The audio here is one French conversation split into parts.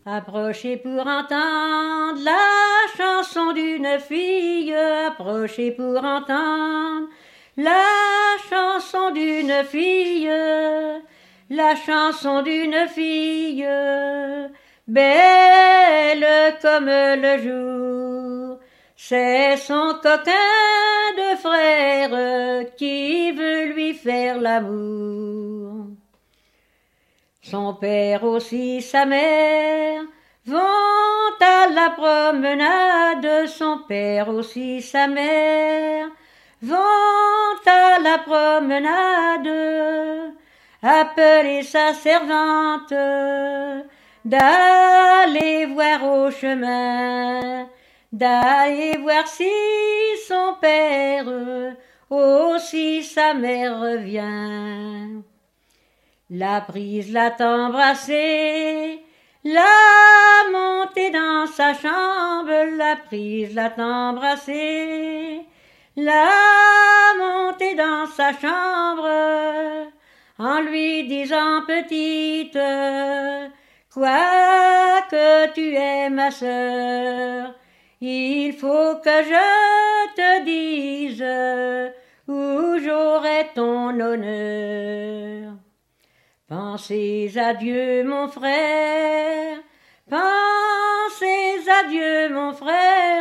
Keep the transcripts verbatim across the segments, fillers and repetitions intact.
Approchez pour entendre la chanson d'une fille, approchez pour entendre la chanson d'une fille, la chanson d'une fille, belle comme le jour. C'est son coquin de frère qui veut lui faire l'amour. Son père aussi, sa mère, vont à la promenade. Son père aussi, sa mère, vont à la promenade. Appeler sa servante d'aller voir au chemin, d'aller voir si son père aussi sa mère revient. La prise, l'a embrassée, l'a montée dans sa chambre, la prise, l'a embrassée, l'a montée dans sa chambre, en lui disant petite, quoi que tu es ma sœur, il faut que je te dise où j'aurai ton honneur. Pensez à Dieu mon frère, pensez à Dieu mon frère,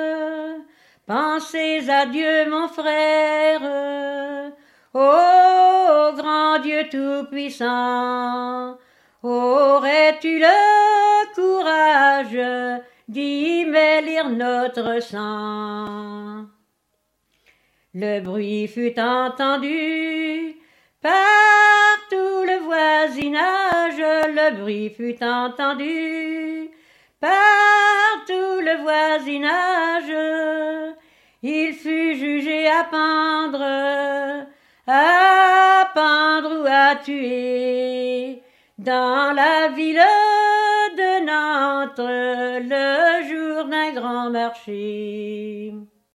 pensez à Dieu mon frère, ô grand Dieu tout-puissant, aurais-tu le courage d'y mêler notre sang? Le bruit fut entendu par tout le voisinage, le bruit fut entendu par tout le voisinage. Il fut jugé à pendre, à pendre ou à tuer dans la ville de Nantes le jour d'un grand marché.